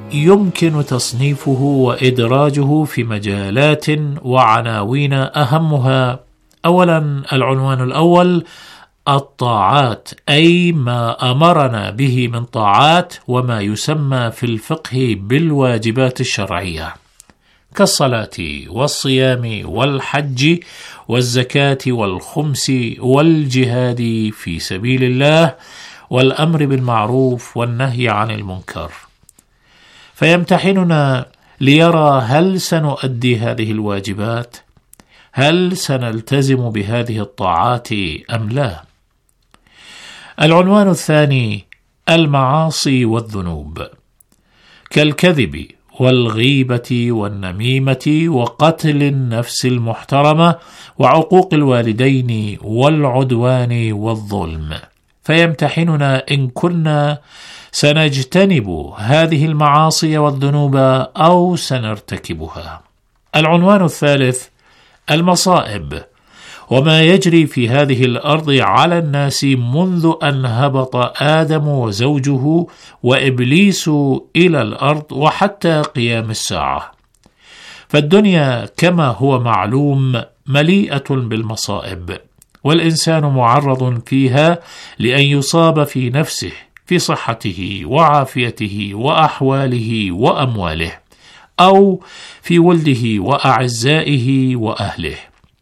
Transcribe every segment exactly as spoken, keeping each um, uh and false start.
يمكن تصنيفه وإدراجه في مجالات وعناوين، أهمها: أولا، العنوان الأول الطاعات، أي ما أمرنا به من طاعات وما يسمى في الفقه بالواجبات الشرعية، كالصلاة والصيام والحج والزكاة والخمس والجهاد في سبيل الله والأمر بالمعروف والنهي عن المنكر. فيمتحننا ليرى هل سنؤدي هذه الواجبات؟ هل سنلتزم بهذه الطاعات أم لا؟ العنوان الثاني المعاصي والذنوب، كالكذب والغيبة والنميمة وقتل النفس المحترمة وعقوق الوالدين والعدوان والظلم. فيمتحننا إن كنا سنجتنب هذه المعاصي والذنوب أو سنرتكبها. العنوان الثالث المصائب، وما يجري في هذه الأرض على الناس منذ أن هبط آدم وزوجه وإبليس إلى الأرض وحتى قيام الساعة. فالدنيا كما هو معلوم مليئة بالمصائب، والإنسان معرض فيها لأن يصاب في نفسه، في صحته وعافيته وأحواله وأمواله، أو في ولده وأعزائه وأهله.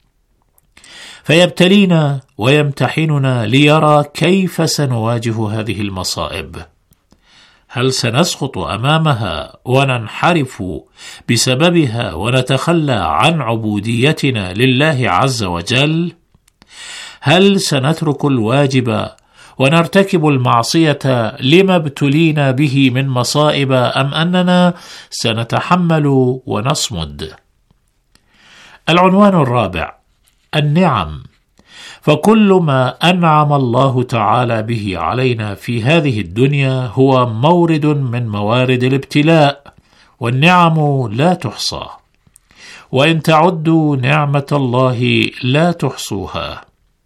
فيبتلينا ويمتحننا ليرى كيف سنواجه هذه المصائب. هل سنسقط أمامها وننحرف بسببها ونتخلى عن عبوديتنا لله عز وجل؟ هل سنترك الواجب ونرتكب المعصية لما ابتلينا به من مصائب، أم أننا سنتحمل ونصمد؟ العنوان الرابع النعم، فكل ما أنعم الله تعالى به علينا في هذه الدنيا هو مورد من موارد الابتلاء، والنعم لا تحصى، وإن تعدوا نعمة الله لا تحصوها،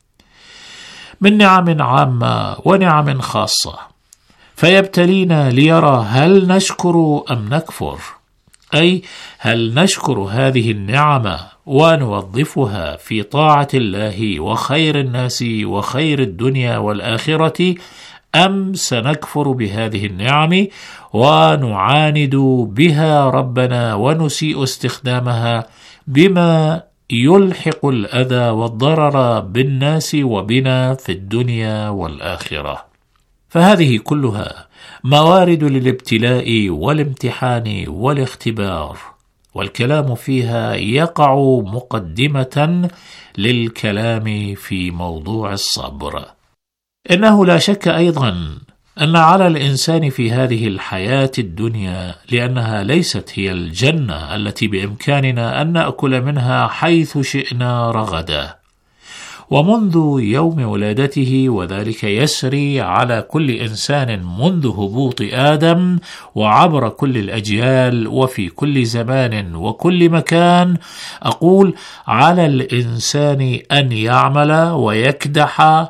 من نعم عامة ونعم خاصة. فيبتلينا ليرى هل نشكر أم نكفر، أي هل نشكر هذه النعم ونوظفها في طاعة الله وخير الناس وخير الدنيا والآخرة، أم سنكفر بهذه النعم ونعاند بها ربنا ونسيء استخدامها بما يلحق الأذى والضرر بالناس وبنا في الدنيا والآخرة. فهذه كلها موارد للابتلاء والامتحان والاختبار، والكلام فيها يقع مقدمة للكلام في موضوع الصبر. إنه لا شك أيضا أن على الإنسان في هذه الحياة الدنيا، لأنها ليست هي الجنة التي بإمكاننا أن نأكل منها حيث شئنا رغدا، ومنذ يوم ولادته، وذلك يسري على كل إنسان منذ هبوط آدم وعبر كل الأجيال وفي كل زمان وكل مكان، أقول على الإنسان أن يعمل ويكدح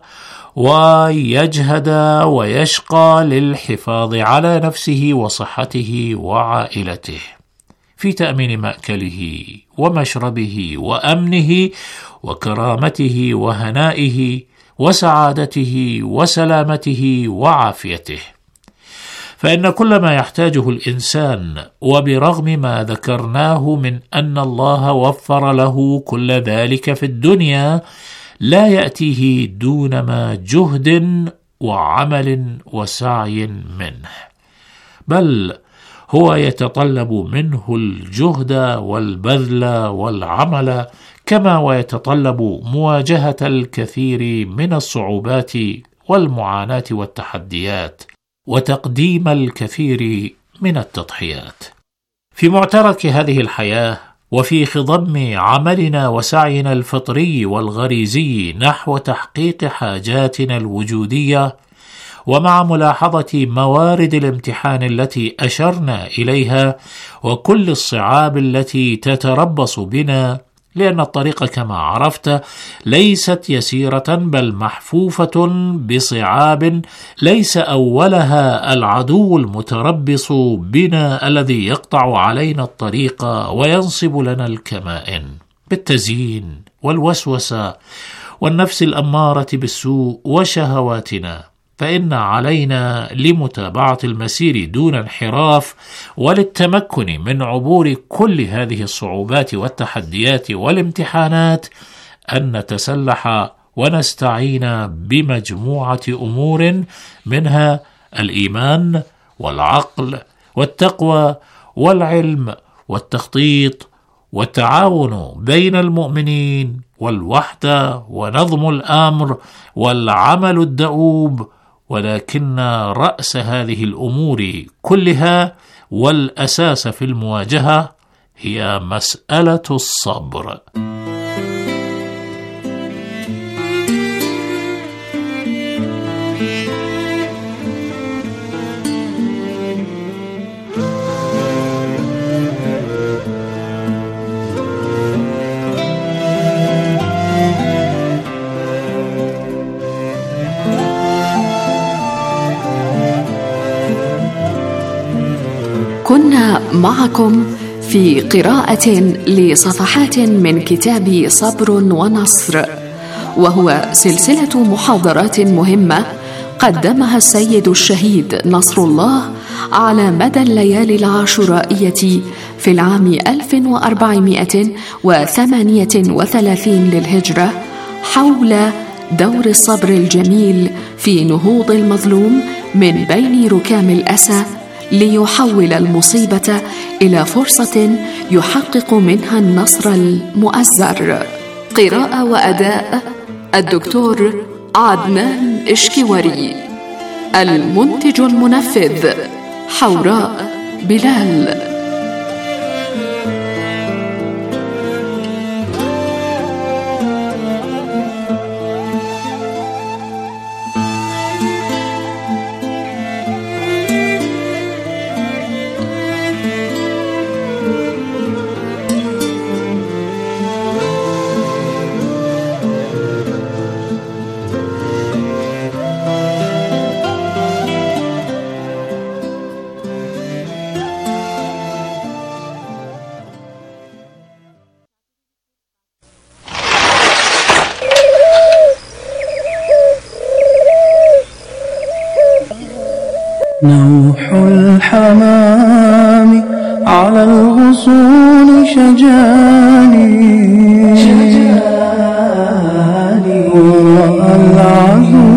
ويجهد ويشقى للحفاظ على نفسه وصحته وعائلته، في تأمين مأكله ومشربه وأمنه وكرامته وهنائه وسعادته وسلامته وعافيته. فإن كل ما يحتاجه الإنسان، وبرغم ما ذكرناه من أن الله وفر له كل ذلك في الدنيا، لا يأتيه دون ما جهد وعمل وسعي منه، بل هو يتطلب منه الجهد والبذل والعمل، كما ويتطلب مواجهة الكثير من الصعوبات والمعاناة والتحديات، وتقديم الكثير من التضحيات. في معترك هذه الحياة، وفي خضم عملنا وسعينا الفطري والغريزي نحو تحقيق حاجاتنا الوجودية، ومع ملاحظة موارد الامتحان التي أشرنا إليها وكل الصعاب التي تتربص بنا، لأن الطريق كما عرفت ليست يسيرة بل محفوفة بصعاب، ليس أولها العدو المتربص بنا الذي يقطع علينا الطريق وينصب لنا الكمائن بالتزيين والوسوسة والنفس الأمارة بالسوء وشهواتنا، فإن علينا لمتابعة المسير دون انحراف وللتمكن من عبور كل هذه الصعوبات والتحديات والامتحانات أن نتسلح ونستعين بمجموعة أمور، منها الإيمان والعقل والتقوى والعلم والتخطيط والتعاون بين المؤمنين والوحدة ونظم الأمر والعمل الدؤوب. ولكن رأس هذه الأمور كلها والأساس في المواجهة هي مسألة الصبر. كنا معكم في قراءة لصفحات من كتاب صبر ونصر، وهو سلسلة محاضرات مهمة قدمها السيد الشهيد نصر الله على مدى الليالي العاشورائية في العام ألف وأربعمائة وثمانية وثلاثين للهجرة، حول دور الصبر الجميل في نهوض المظلوم من بين ركام الأسى ليحول المصيبة إلى فرصة يحقق منها النصر المؤزر. قراءة وأداء الدكتور عدنان إشكواري، المنتج المنفذ حوراء بلال. نوح الحمام على الغصون شجاني ورأى العدو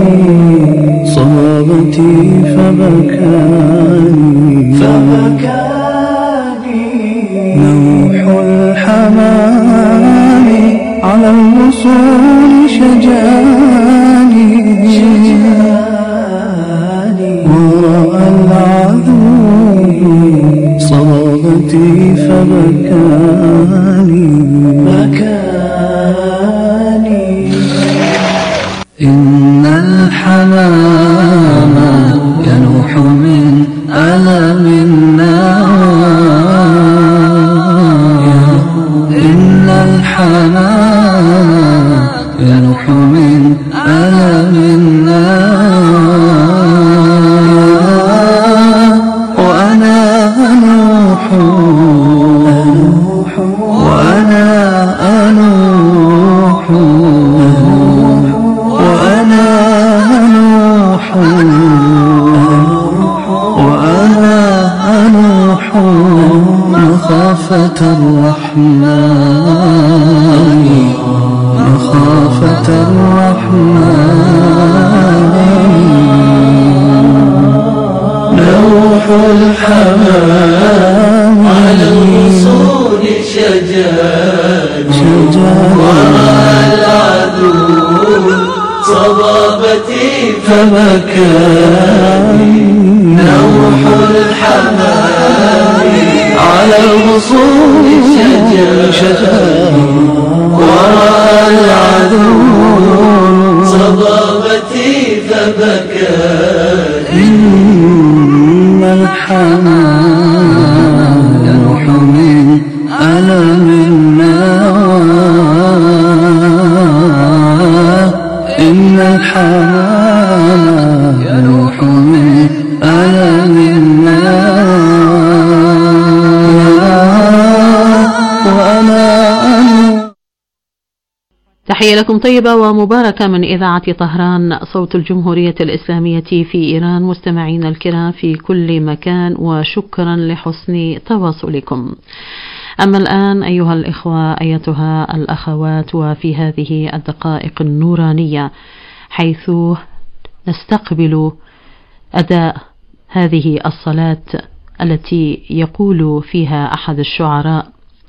صابتي فبكاني نوح الحمام على الغصون شجاني ورأى العدو صابتي فبكاني بكاني إن الحمام ينوح من ألم النار إن الحمام ينوح من ألم النار وأنا أنوح وأنا أنوح وأنا أنوح وأنا أنوح مخافة الرحمن مخافة الرحمن نوح الحمام على الغصون شجاني ورأى العدو صبابتي فبكاني نوح الحمام على الغصون شجاني ورأى العدو صبابتي فبكاني إن الحمام ينوح من ألم النار تحية لكم طيبة ومباركة من إذاعة طهران صوت الجمهورية الإسلامية في إيران، مستمعين الكرام في كل مكان، وشكرا لحسن تواصلكم. أما الآن أيها الإخوة أيتها الأخوات، وفي هذه الدقائق النورانية حيث نستقبل أداء هذه الصلاة التي يقول فيها أحد الشعراء: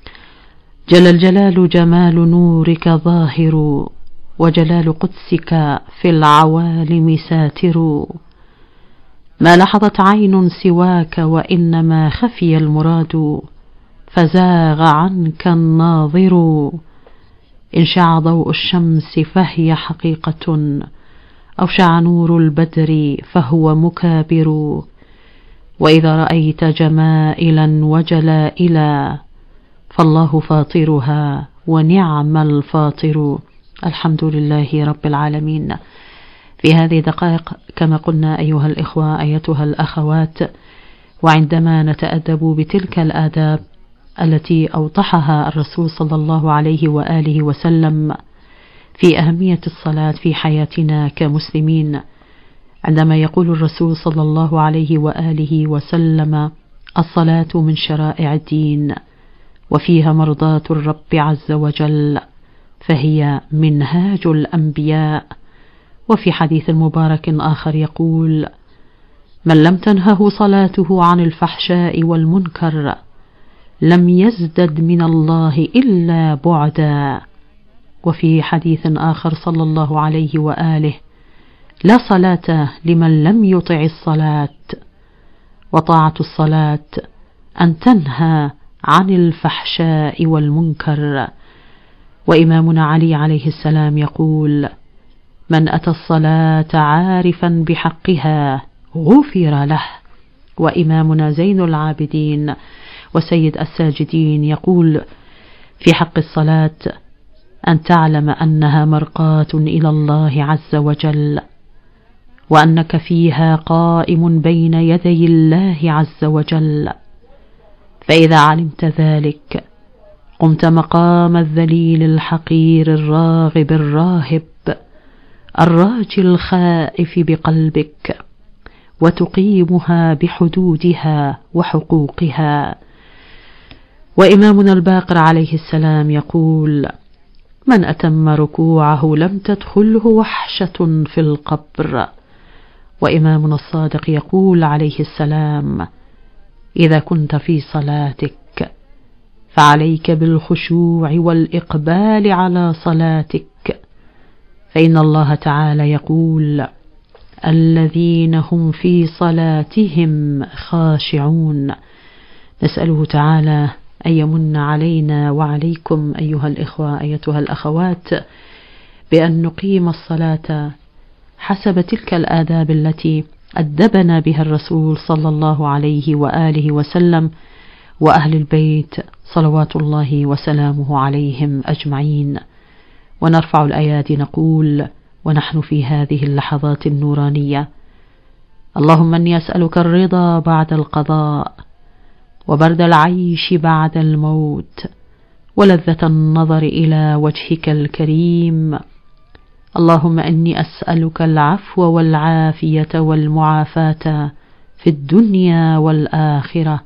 جل الجلال جمال نورك ظاهر، وجلال قدسك في العوالم ساتر، ما لحظت عين سواك وإنما خفي المراد، فزاغ عنك الناظر، إن شع ضوء الشمس فهي حقيقة، أو شع نور البدر فهو مكابر، وإذا رأيت جمائلا وجلائلا فالله فاطرها ونعم الفاطر. الحمد لله رب العالمين. في هذه الدقائق كما قلنا أيها الإخوة أيتها الأخوات، وعندما نتأدب بتلك الآداب التي أوضحها الرسول صلى الله عليه وآله وسلم في أهمية الصلاة في حياتنا كمسلمين، عندما يقول الرسول صلى الله عليه وآله وسلم: الصلاة من شرائع الدين وفيها مرضاة الرب عز وجل، فهي منهاج الأنبياء. وفي حديث مبارك آخر يقول: من لم تنهه صلاته عن الفحشاء والمنكر لم يزدد من الله إلا بعدا. وفي حديث آخر صلى الله عليه وآله: لا صلاة لمن لم يطع الصلاة، وطاعة الصلاة أن تنهى عن الفحشاء والمنكر. وإمامنا علي عليه السلام يقول: من أتى الصلاة عارفا بحقها غفر له. وإمامنا زين العابدين وسيد الساجدين يقول في حق الصلاة: أن تعلم أنها مرقاة إلى الله عز وجل، وأنك فيها قائم بين يدي الله عز وجل، فإذا علمت ذلك قمت مقام الذليل الحقير الراغب الراهب الراجي الخائف بقلبك، وتقيمها بحدودها وحقوقها. وإمامنا الباقر عليه السلام يقول: من أتم ركوعه لم تدخله وحشة في القبر. وإمامنا الصادق يقول عليه السلام: إذا كنت في صلاتك فعليك بالخشوع والإقبال على صلاتك، فإن الله تعالى يقول: الذين هم في صلاتهم خاشعون. نسأله تعالى أن يمن علينا وعليكم أيها الإخوة أيتها الأخوات بأن نقيم الصلاة حسب تلك الآداب التي أدبنا بها الرسول صلى الله عليه وآله وسلم وأهل البيت صلوات الله وسلامه عليهم أجمعين. ونرفع الأيادي نقول ونحن في هذه اللحظات النورانية: اللهم إني أسألك الرضا بعد القضاء، وبرد العيش بعد الموت، ولذة النظر إلى وجهك الكريم. اللهم إني أسألك العفو والعافية والمعافاة في الدنيا والآخرة.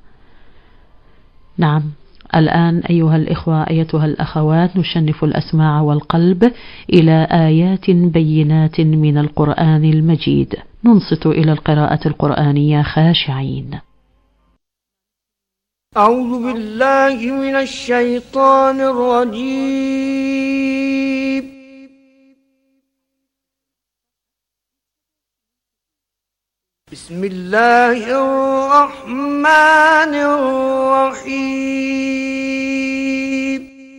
نعم، الآن أيها الإخوة أيتها الأخوات نشنف الأسماع والقلب إلى آيات بينات من القرآن المجيد، ننصت إلى القراءة القرآنية خاشعين. أعوذ بالله من الشيطان الرجيم. بسم الله الرحمن الرحيم.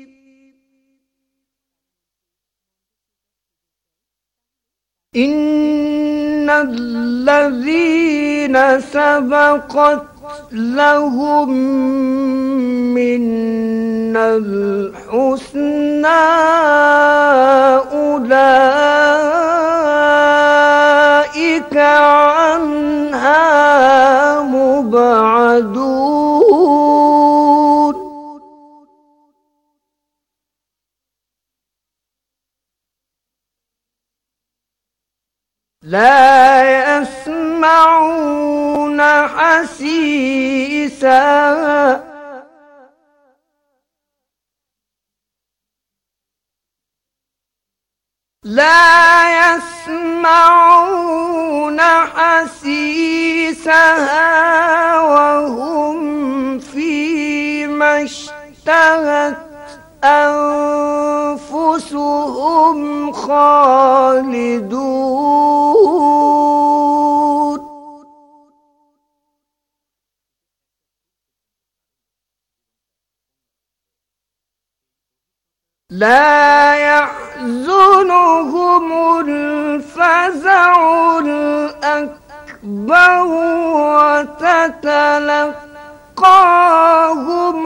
إن الذين سبقت لهم منا الحسنى أولئك عنها مبعدون. لا يسمعون حسيسها لا يسمعون حسيسها وهم فيما اشتهت أنفسهم خالدون لا يحزنهم الفزع الأكبر وتتلقاهم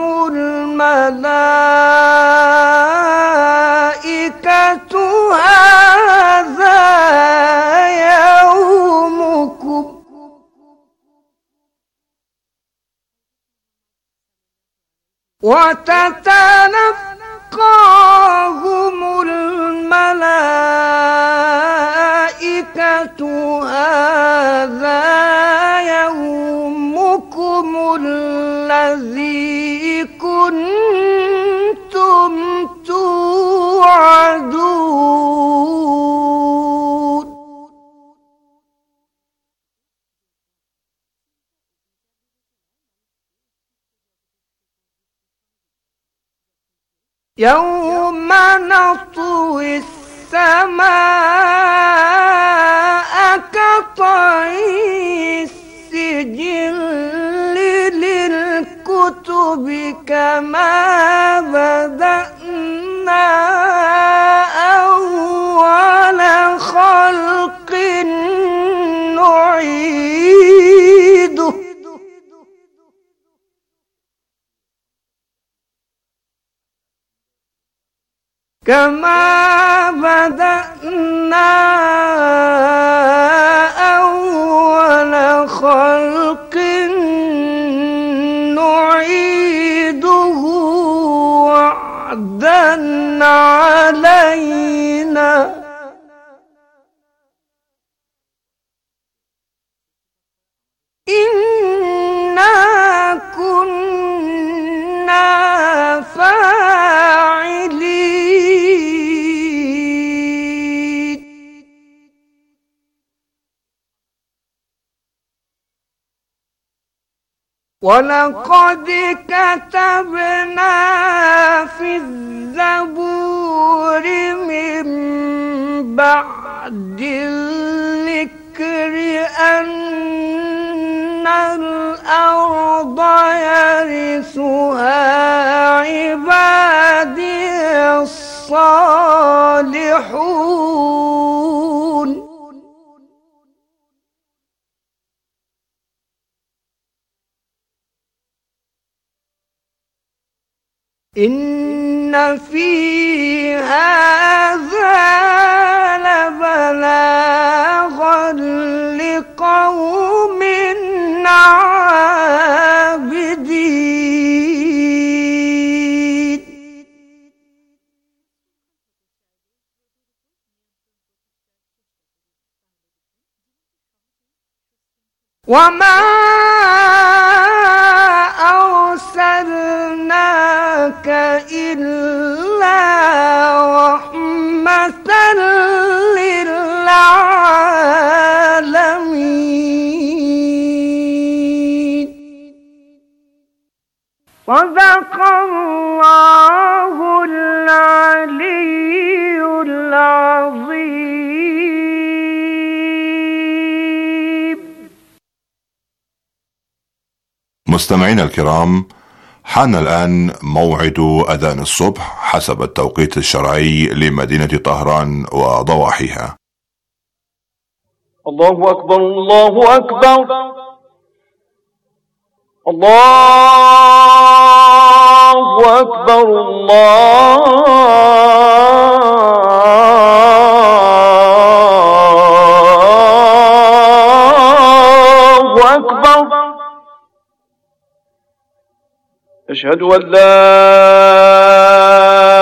الملائكة هذا يومكم وتتلقاهم الملائكة هذا يومكم الذي كنتم توعدون يوم نطوي السماء كطي السجل للكتب كما بدأنا أول خلق نعيده كما بدأنا أول خلق نعيده وعدا علينا إنا كنا فاعلين ولقد كتبنا في الزبور من بعد الذكر أن الأرض يرثها عبادي الصالحون إن في هذا لبلاغا لقوم عابدين وما أرسلناك إلا رحمة للعالمين صدق الله العلي العظيم. مستمعينا الكرام، حان الآن موعد أذان الصبح حسب التوقيت الشرعي لمدينة طهران وضواحيها. الله أكبر الله أكبر الله أكبر الله أكبر. أشهد أن لا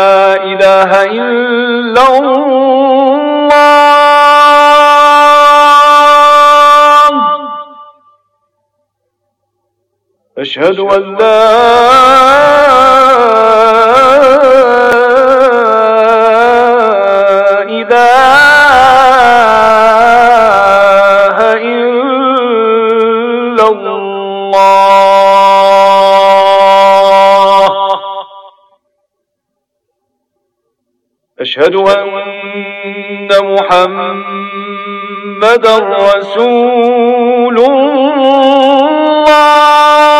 إله إلا الله أشهد أن لا إله إلا الله. أشهد أن محمدا رسول الله.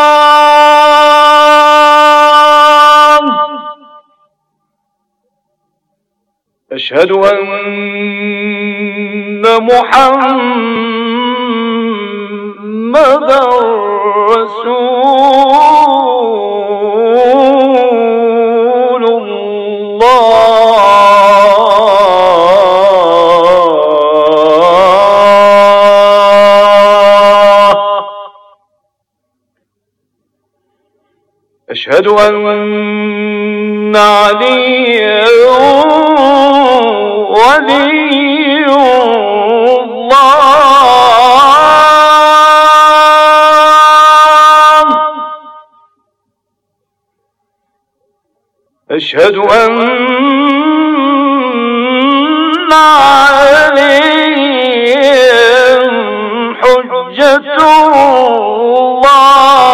أشهد أن محمدا رسول الله. أشهد أن عليا ولي الله. أشهد أن عليهم حجة الله.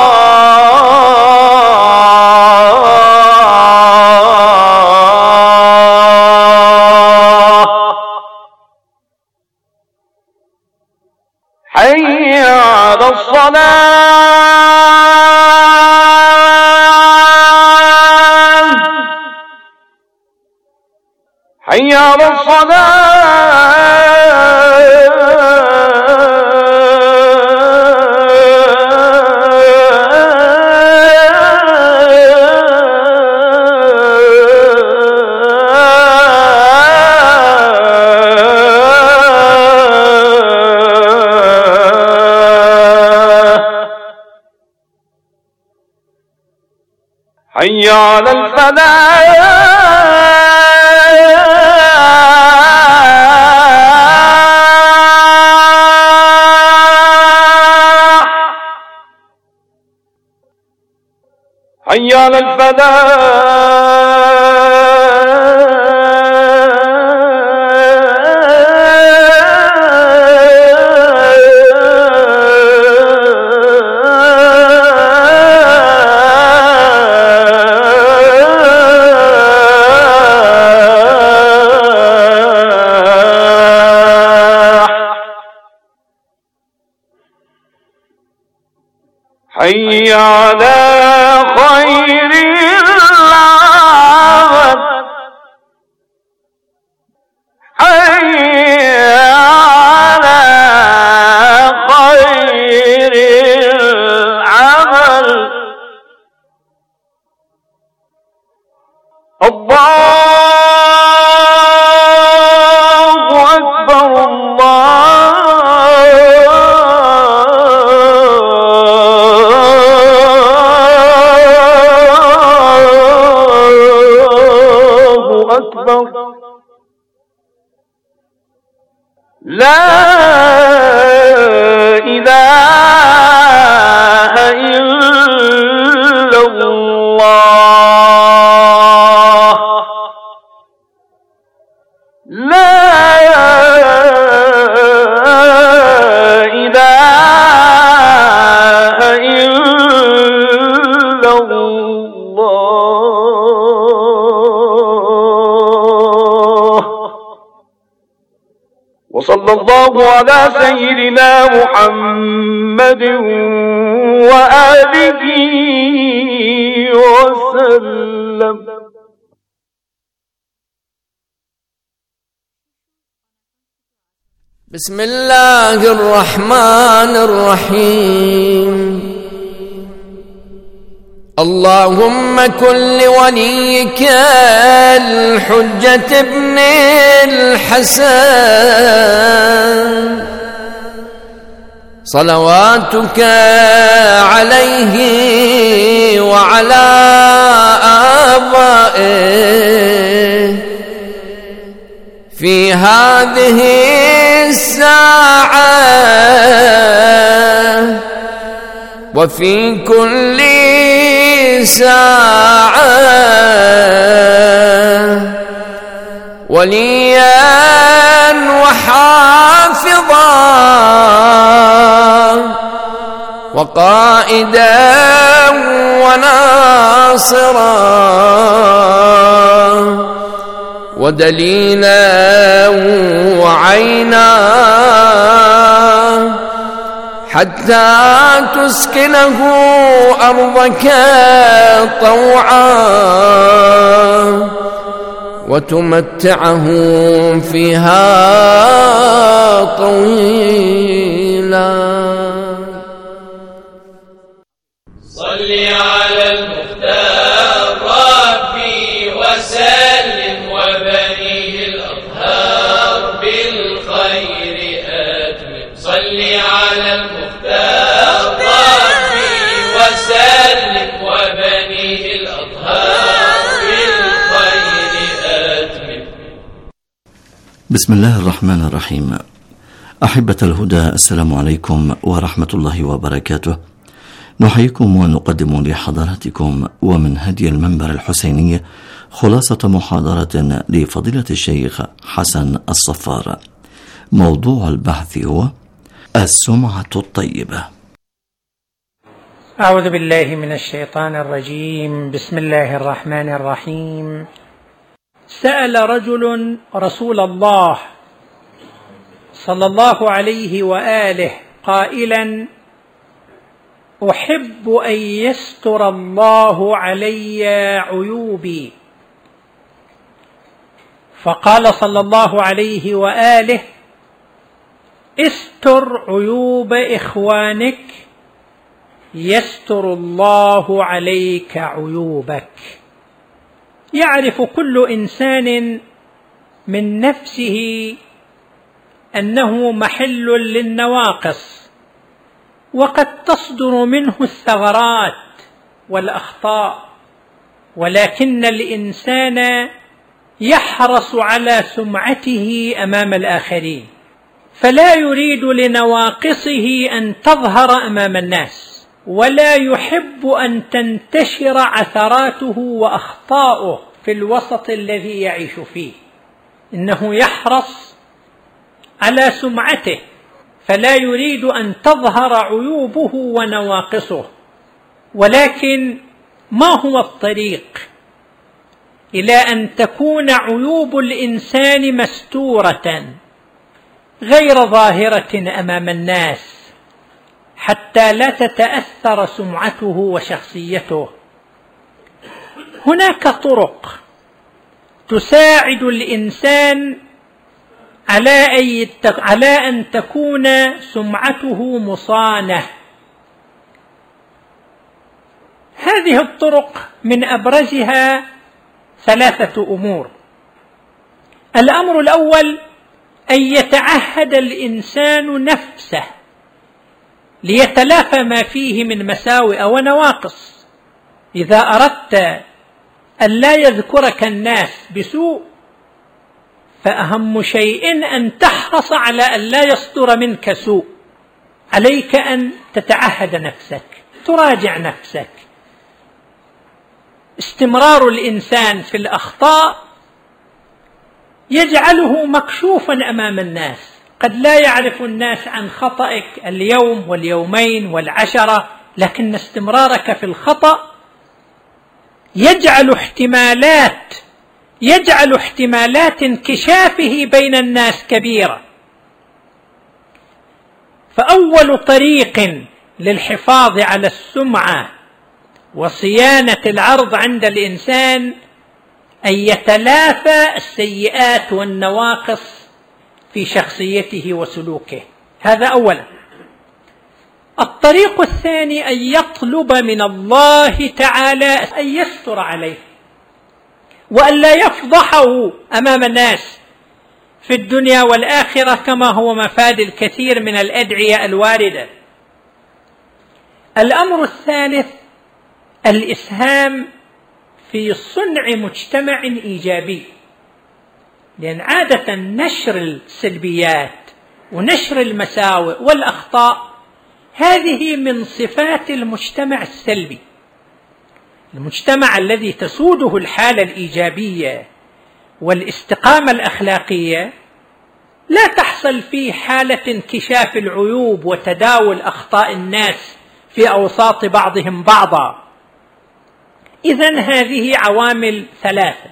حي على الصلاة. حي على حي على الفلاح. حي على حي على خير العمل. حي على خير العمل. الله أكبر. الله أكبر. لا إله إلا الله. لا إله إلا الله. وصلى الله على سيدنا محمد وآله وسلم. بسم الله الرحمن الرحيم. اللهم كن لوليك الحجة ابن الحسن صلواتك عليه وعلى آبائه في هذه الساعة وفي كل ساعة وليا وحافظا وقائدا وناصرا ودليلا وعينا حتى تسكنه أرضك طوعا وتمتعه فيها طويلا. صل على المختار ربي وسلم وبنيه الأطهار بالخير أتمم. صل على المختار ربي وسلم وبنيه الأطهار بالخير أتمم. بسم الله الرحمن الرحيم. أحبة الهدى، السلام عليكم ورحمة الله وبركاته. نحييكم ونقدم لحضراتكم ومن هدي المنبر الحسيني خلاصة محاضرة لفضيلة الشيخ حسن الصفار. موضوع البحث هو السمعة الطيبة. أعوذ بالله من الشيطان الرجيم. بسم الله الرحمن الرحيم. سأل رجل رسول الله صلى الله عليه وآله قائلا: أحب أن يستر الله علي عيوبي. فقال صلى الله عليه وآله: استر عيوب إخوانك يستر الله عليك عيوبك. يعرف كل إنسان من نفسه أنه محل للنواقص، وقد تصدر منه الثغرات والأخطاء، ولكن الإنسان يحرص على سمعته أمام الآخرين، فلا يريد لنواقصه أن تظهر أمام الناس، ولا يحب أن تنتشر عثراته وأخطاؤه في الوسط الذي يعيش فيه. إنه يحرص على سمعته، فلا يريد أن تظهر عيوبه ونواقصه. ولكن ما هو الطريق إلى أن تكون عيوب الإنسان مستورة غير ظاهرة أمام الناس حتى لا تتأثر سمعته وشخصيته؟ هناك طرق تساعد الإنسان على أن تكون سمعته مصانة. هذه الطرق من أبرزها ثلاثة أمور. الأمر الأول أن يتعهد الإنسان نفسه ليتلافى ما فيه من مساوئ ونواقص. إذا أردت أن لا يذكرك الناس بسوء، فأهم شيء أن تحرص على أن لا يصدر منك سوء. عليك أن تتعهد نفسك، تراجع نفسك. استمرار الإنسان في الأخطاء يجعله مكشوفا أمام الناس. قد لا يعرف الناس عن خطئك اليوم واليومين والعشرة، لكن استمرارك في الخطأ يجعل احتمالات يجعل احتمالات انكشافه بين الناس كبيرة. فأول طريق للحفاظ على السمعة وصيانة العرض عند الإنسان أن يتلافى السيئات والنواقص في شخصيته وسلوكه. هذا أولا. الطريق الثاني أن يطلب من الله تعالى أن يستر عليه وأن لا يفضحه أمام الناس في الدنيا والآخرة، كما هو مفاد الكثير من الأدعية الواردة. الأمر الثالث الإسهام في صنع مجتمع إيجابي، لأن عادة نشر السلبيات ونشر المساوئ والأخطاء هذه من صفات المجتمع السلبي. المجتمع الذي تسوده الحالة الإيجابية والاستقامة الأخلاقية لا تحصل فيه حالة انكشاف العيوب وتداول أخطاء الناس في أوساط بعضهم بعضا. إذن هذه عوامل ثلاثة.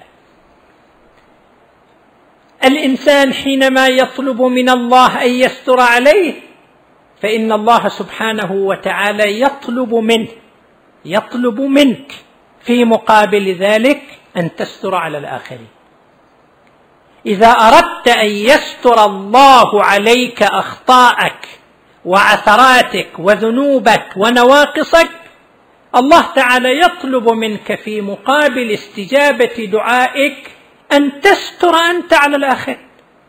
الإنسان حينما يطلب من الله أن يستر عليه فإن الله سبحانه وتعالى يطلب منه يطلب منك في مقابل ذلك أن تستر على الآخرين. إذا أردت أن يستر الله عليك أخطاءك وعثراتك وذنوبك ونواقصك، الله تعالى يطلب منك في مقابل استجابة دعائك أن تستر أنت على الآخر.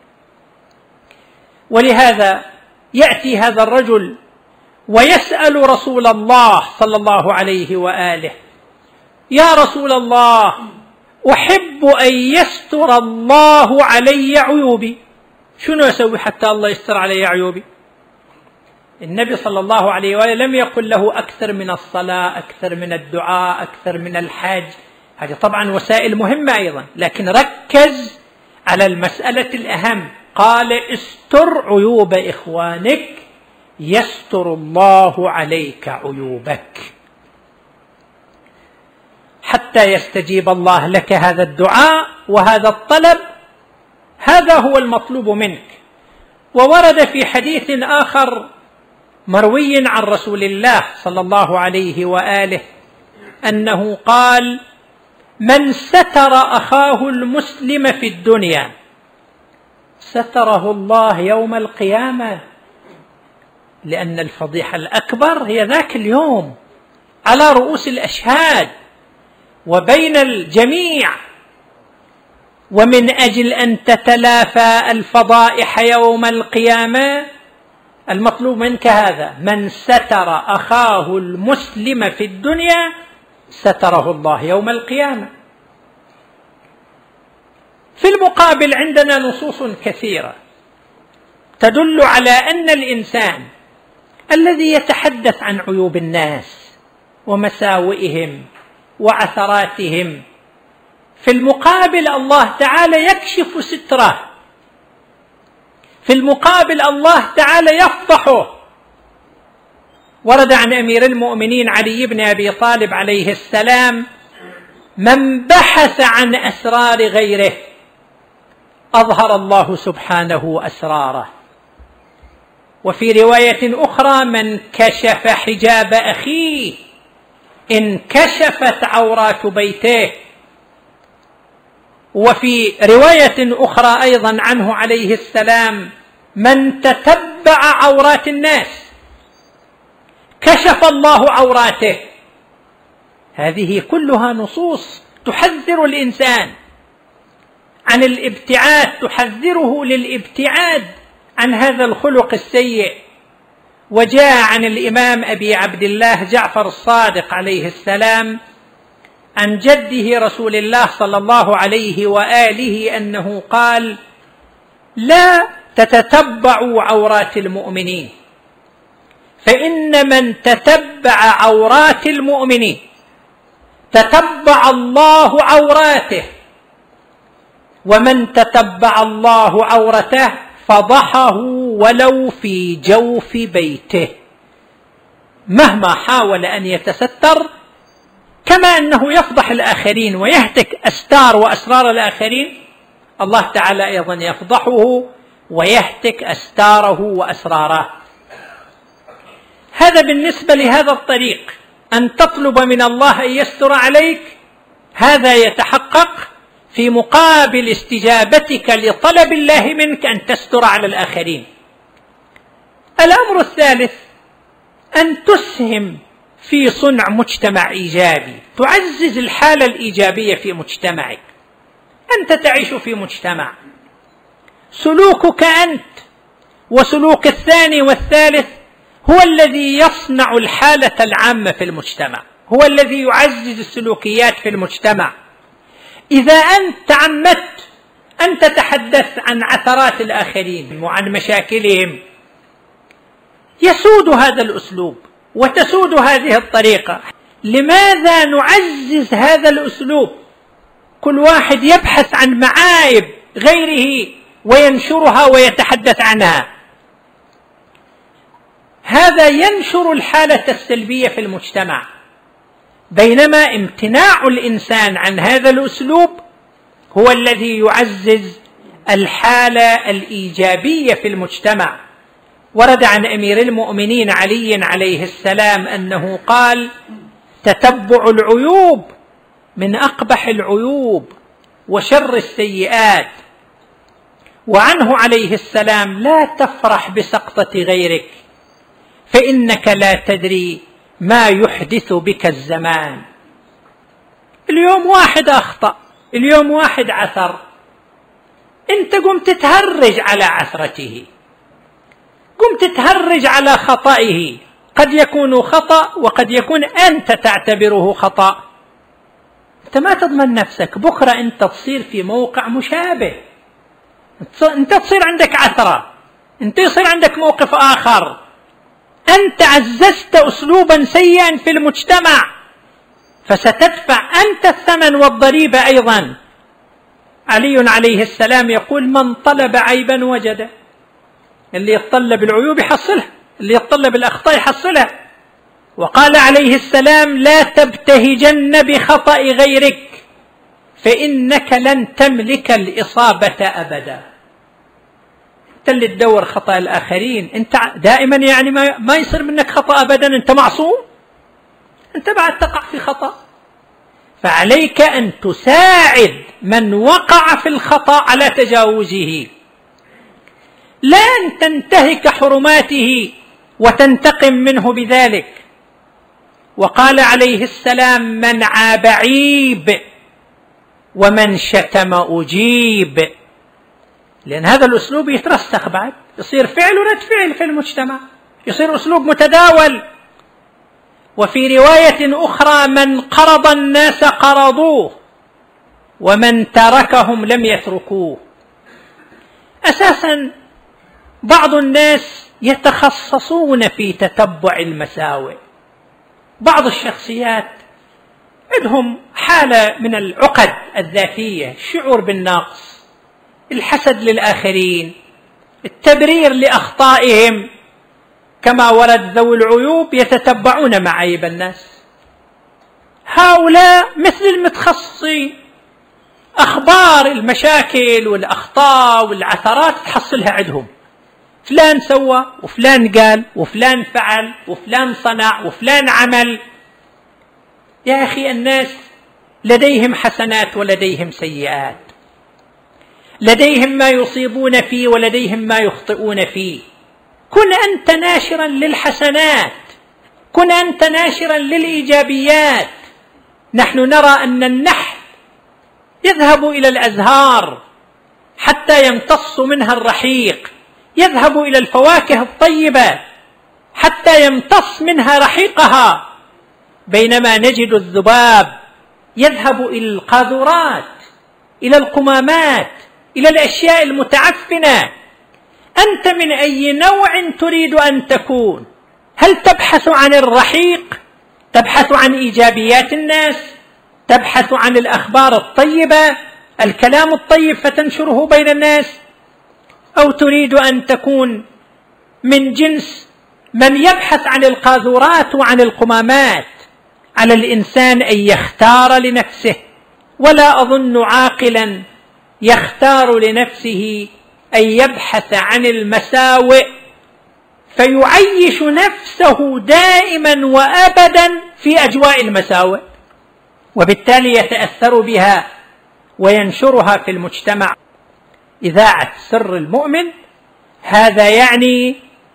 ولهذا يأتي هذا الرجل ويسأل رسول الله صلى الله عليه وآله: يا رسول الله، أحب أن يستر الله علي عيوبي، شنو أسوي حتى الله يستر علي عيوبي؟ النبي صلى الله عليه وآله لم يقل له أكثر من الصلاة، أكثر من الدعاء، أكثر من الحج، هذه طبعا وسائل مهمة أيضا، لكن ركز على المسألة الأهم، قال: استر عيوب إخوانك يستر الله عليك عيوبك. حتى يستجيب الله لك هذا الدعاء وهذا الطلب، هذا هو المطلوب منك. وورد في حديث آخر مروي عن رسول الله صلى الله عليه وآله أنه قال: من ستر أخاه المسلم في الدنيا ستره الله يوم القيامة، لأن الفضيحة الأكبر هي ذاك اليوم على رؤوس الأشهاد وبين الجميع. ومن أجل أن تتلافى الفضائح يوم القيامة المطلوب منك هذا: من ستر أخاه المسلم في الدنيا ستره الله يوم القيامة. في المقابل عندنا نصوص كثيرة تدل على أن الإنسان الذي يتحدث عن عيوب الناس ومساوئهم وعثراتهم، في المقابل الله تعالى يكشف ستره، في المقابل الله تعالى يفضحه. ورد عن أمير المؤمنين علي بن أبي طالب عليه السلام: من بحث عن أسرار غيره أظهر الله سبحانه أسراره. وفي رواية أخرى: من كشف حجاب أخيه انكشفت عورات بيته. وفي رواية أخرى أيضا عنه عليه السلام: من تتبع عورات الناس كشف الله عوراته. هذه كلها نصوص تحذر الإنسان عن الابتعاد، تحذره للابتعاد عن هذا الخلق السيء. وجاء عن الإمام أبي عبد الله جعفر الصادق عليه السلام عن جده رسول الله صلى الله عليه وآله أنه قال: لا تتتبعوا عورات المؤمنين، فإن من تتبع عورات المؤمنين تتبع الله عوراته، ومن تتبع الله عورته فضحه ولو في جوف بيته. مهما حاول أن يتستر، كما أنه يفضح الآخرين ويهتك أستار وأسرار الآخرين، الله تعالى أيضا يفضحه ويهتك أستاره وأسراره. هذا بالنسبة لهذا الطريق، أن تطلب من الله أن يستر عليك، هذا يتحقق في مقابل استجابتك لطلب الله منك أن تستر على الآخرين. الأمر الثالث: أن تسهم في صنع مجتمع إيجابي، تعزز الحالة الإيجابية في مجتمعك. أنت تعيش في مجتمع، سلوكك أنت وسلوك الثاني والثالث هو الذي يصنع الحالة العامة في المجتمع، هو الذي يعزز السلوكيات في المجتمع. إذا أنت تعمدت أن تتحدث عن عثرات الآخرين وعن مشاكلهم، يسود هذا الأسلوب وتسود هذه الطريقة. لماذا نعزز هذا الأسلوب؟ كل واحد يبحث عن معايب غيره وينشرها ويتحدث عنها. هذا ينشر الحالة السلبية في المجتمع، بينما امتناع الإنسان عن هذا الأسلوب هو الذي يعزز الحالة الإيجابية في المجتمع. ورد عن أمير المؤمنين علي عليه السلام أنه قال: تتبع العيوب من أقبح العيوب وشر السيئات. وعنه عليه السلام: لا تفرح بسقطة غيرك فإنك لا تدري ما يحدث بك الزمان. اليوم واحد أخطأ، اليوم واحد عثر، أنت قمت تهرج على عثرته، قمت تهرج على خطئه. قد يكون خطأ وقد يكون أنت تعتبره خطأ. أنت ما تضمن نفسك، بكرة أنت تصير في موقع مشابه، أنت تصير عندك عثرة، أنت يصير عندك موقف آخر، أنت عززت أسلوبا سيئا في المجتمع فستدفع أنت الثمن والضريبة أيضا. علي عليه السلام يقول: من طلب عيبا وجده. اللي يتطلب العيوب يحصلها، اللي يتطلب الأخطاء يحصلها. وقال عليه السلام: لا تبتهجن بخطأ غيرك فإنك لن تملك الإصابة أبدا. أنت اللي تدور خطأ الآخرين، أنت دائما يعني ما, ما يصير منك خطأ أبدا، أنت معصوم، أنت بعد تقع في خطأ. فعليك أن تساعد من وقع في الخطأ على تجاوزه، لا أن تنتهك حرماته وتنتقم منه بذلك. وقال عليه السلام: من عاب عيب ومن شتم أجيب. لأن هذا الأسلوب يترسخ بعد، يصير فعل ورد فعل في المجتمع، يصير أسلوب متداول. وفي رواية أخرى: من قرض الناس قرضوه ومن تركهم لم يتركوه. أساسا بعض الناس يتخصصون في تتبع المساوئ. بعض الشخصيات عندهم حالة من العقد الذاتية، الشعور بالنقص، الحسد للآخرين، التبرير لأخطائهم، كما ورد ذوي العيوب يتتبعون معايب الناس. هؤلاء مثل المتخصصين، أخبار المشاكل والأخطاء والعثرات تحصلها عندهم، فلان سوى وفلان قال وفلان فعل وفلان صنع وفلان عمل. يا أخي الناس لديهم حسنات ولديهم سيئات، لديهم ما يصيبون فيه ولديهم ما يخطئون فيه. كن أنت ناشرا للحسنات، كن أنت ناشرا للإيجابيات. نحن نرى أن النحل يذهب إلى الأزهار حتى يمتص منها الرحيق، يذهب إلى الفواكه الطيبة حتى يمتص منها رحيقها، بينما نجد الذباب يذهب إلى القاذورات، إلى القمامات، إلى الأشياء المتعفنة. أنت من أي نوع تريد أن تكون؟ هل تبحث عن الرحيق؟ تبحث عن إيجابيات الناس؟ تبحث عن الأخبار الطيبة، الكلام الطيب فتنشره بين الناس؟ أو تريد أن تكون من جنس من يبحث عن القاذورات وعن القمامات؟ على الإنسان أن يختار لنفسه، ولا أظن عاقلا يختار لنفسه أن يبحث عن المساوئ فيعيش نفسه دائما وأبدا في أجواء المساوئ، وبالتالي يتأثر بها وينشرها في المجتمع. إذاعة سر المؤمن هذا يعني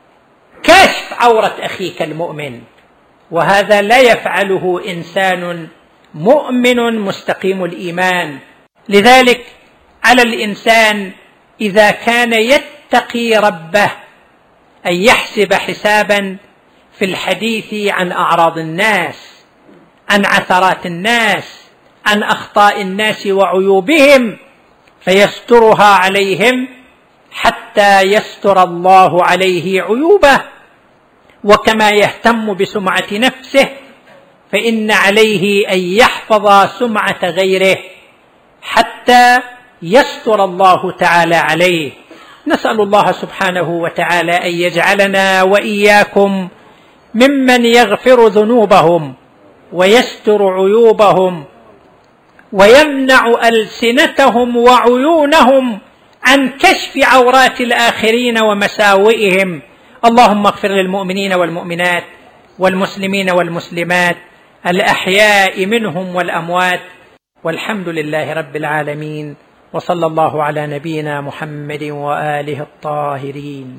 كشف عورة أخيك المؤمن، وهذا لا يفعله إنسان مؤمن مستقيم الإيمان. لذلك على الإنسان إذا كان يتقي ربه أن يحسب حسابا في الحديث عن أعراض الناس، عن عثرات الناس، عن أخطاء الناس وعيوبهم، فيسترها عليهم حتى يستر الله عليه عيوبه، وكما يهتم بسمعة نفسه فإن عليه أن يحفظ سمعة غيره حتى يستر الله تعالى عليه. نسأل الله سبحانه وتعالى أن يجعلنا وإياكم ممن يغفر ذنوبهم ويستر عيوبهم ويمنع ألسنتهم وعيونهم عن كشف عورات الآخرين ومساوئهم. اللهم اغفر للمؤمنين والمؤمنات والمسلمين والمسلمات الأحياء منهم والأموات، والحمد لله رب العالمين، وصلى الله على نبينا محمد وآله الطاهرين.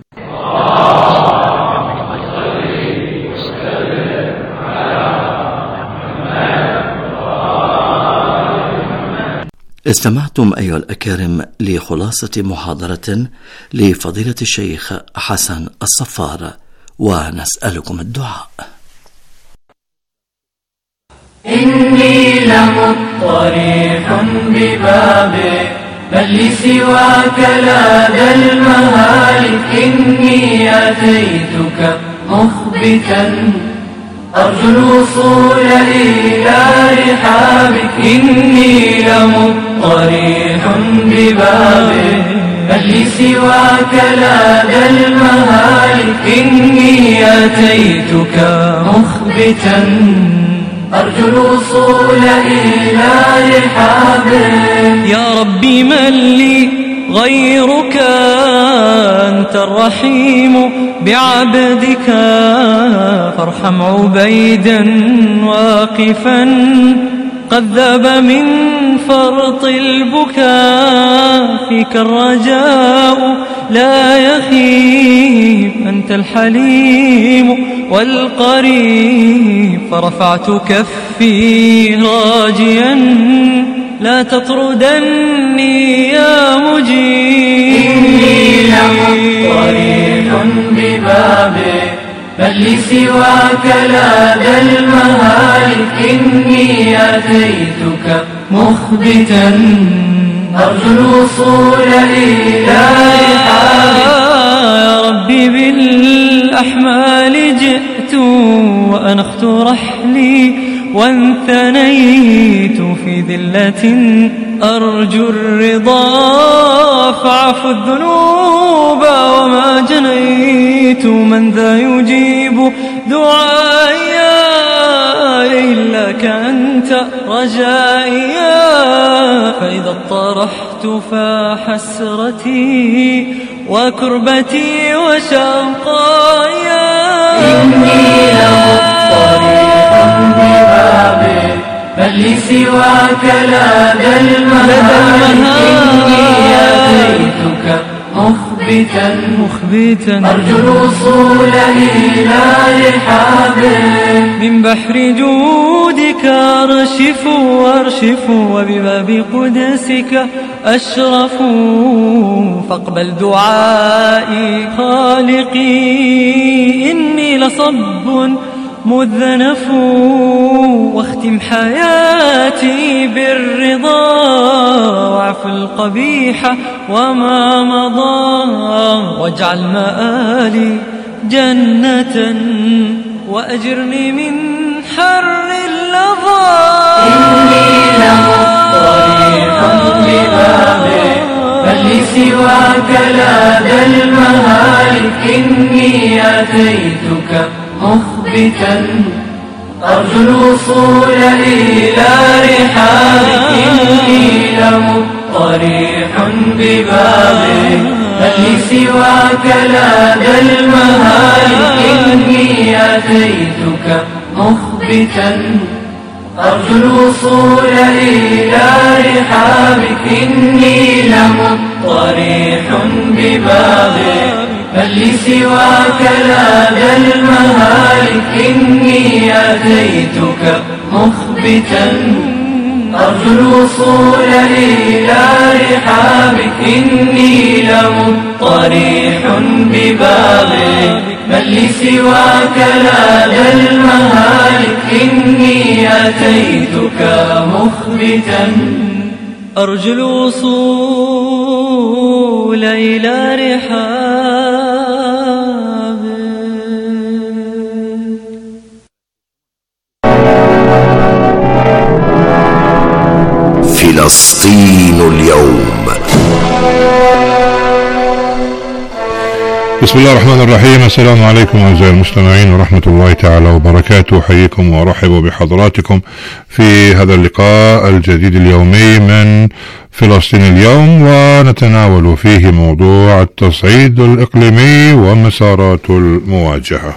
استمعتم أيها الأكارم لخلاصة محاضرة لفضيلة الشيخ حسن الصفار، ونسألكم الدعاء. إني لمضطرح ببابك بل لسواك لا ذا المهالك، إني أتيتك مخبتا أرجو الوصول إلى رحابك. إني لمضطرح ببابك بل لسواك لا ذا المهالك، إني أتيتك مخبتا أرجو الوصول إلى رحابك. يا ربي من لي غيرك أنت الرحيم بعبدك، فارحم عبيدا واقفا قد ذاب من فرط البكاء، فيك الرجاء لا يخيب، أنت الحليم والقريب، فرفعت كفي راجيا لا تطردني يا مجيب. إني لمضطرح ببابك بل لسواك لا ذا المهالك، إني أتيتك مخبتا أرجو الوصول إلى رحابك. يا ربي بالأحمال جئت وأنخت رحلي وانثنيت في ذلة أرجو الرضا، فاعف الذنوب وما جنيت، من ذا يجيب دعائي إلاك أنت رجائي، فإذا اطرحت فحسرتي وكربتي وشقاي. إني لمضطرح ببابك بل لسواك لا ذا المهالك، إني أتيتك مخبتا مخبتا أرجو الوصول إلى رحابك. من بحر جودك أرشف وأرشف، وبباب قدسك أشرف، فاقبل دعائي خالقي، إني لصب مذنف، واختم حياتي بالرضا، واعف القبيح وما مضى، واجعل مآلي جنة، وأجرني من حر اللظى. إني لمضطرح ببابك بل لسواك لا ذا المهالك، إني أتيتك مخبتا أرجو الوصول إلى رحابك. إني لمضطرح ببابك بل لسواك لا ذا المهالك، إني أتيتك مخبتا أرجو الوصول إلى رحابك. إني لمضطرح ببابك بل لسواك لا ذا المهالك، إني أتيتك مخبتا أرجو الوصول إلى رحابك. إني لمضطرح ببابك بل لسواك لا ذا المهالك، إني أتيتك مخبتا أرجو الوصول إلى رحابك. فلسطين اليوم. بسم الله الرحمن الرحيم. السلام عليكم أعزائي المستمعين ورحمة الله تعالى وبركاته. حييكم وأرحب بحضراتكم في هذا اللقاء الجديد اليومي من فلسطين اليوم، ونتناول فيه موضوع التصعيد الإقليمي ومسارات المواجهة.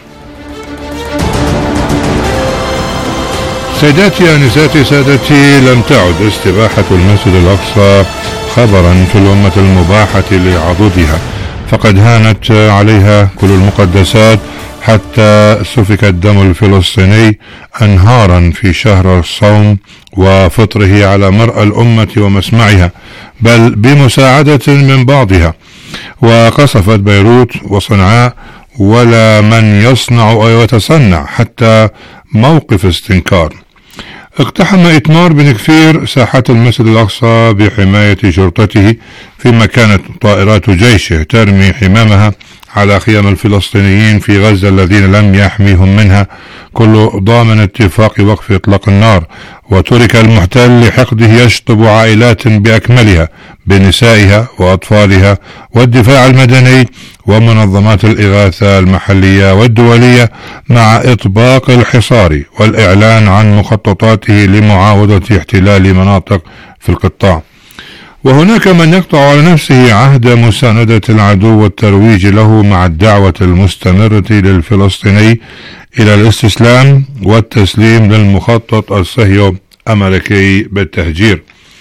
سيداتي آنساتي سادتي، لم تعد استباحة المسجد الأقصى خبرا في الأمة المباحة لعضدها، فقد هانت عليها كل المقدسات حتى سفك الدم الفلسطيني أنهارا في شهر الصوم وفطره على مرأى الأمة ومسمعها، بل بمساعدة من بعضها، وقصفت بيروت وصنعاء ولا من يصنع أو يتصنع حتى موقف استنكار. اقتحم إتمار بن كفير ساحات المسجد الأقصى بحماية شرطته، فيما كانت طائرات جيشه ترمي حمامها على خيام الفلسطينيين في غزة الذين لم يحميهم منها كل ضامن اتفاق وقف إطلاق النار، وترك المحتل لحقده يشطب عائلات بأكملها بنسائها وأطفالها والدفاع المدني ومنظمات الإغاثة المحلية والدولية، مع إطباق الحصار والإعلان عن مخططاته لمعاودة احتلال مناطق في القطاع. وهناك من يقطع على نفسه عهد مساندة العدو والترويج له، مع الدعوة المستمرة للفلسطيني إلى الاستسلام والتسليم للمخطط الصهيوني الأمريكي بالتهجير،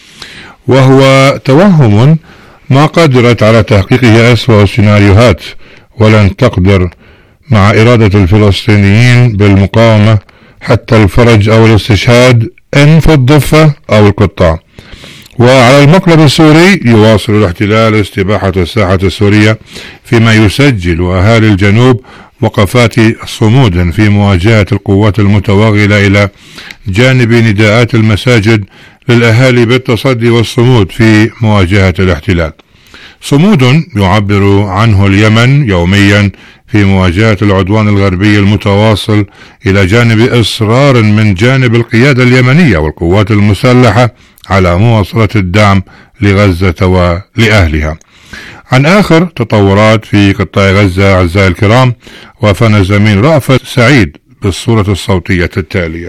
وهو توهم ما قدرت على تحقيقه أسوأ السيناريوهات، ولن تقدر مع إرادة الفلسطينيين بالمقاومة حتى الفرج أو الاستشهاد، إن في الضفة أو القطاع. وعلى المقلب السوري يواصل الاحتلال استباحة الساحة السورية، فيما يسجل أهالي الجنوب وقفات صمودا في مواجهة القوات المتوغلة إلى جانب نداءات المساجد للأهالي بالتصدي والصمود في مواجهة الاحتلال. صمود يعبر عنه اليمن يوميا في مواجهة العدوان الغربي المتواصل، إلى جانب إصرار من جانب القيادة اليمنية والقوات المسلحة على مواصلة الدعم لغزة ولأهلها. عن آخر تطورات في قطاع غزة أعزائي الكرام، وافانا الزميل رأفت سعيد بالصورة الصوتية التالية.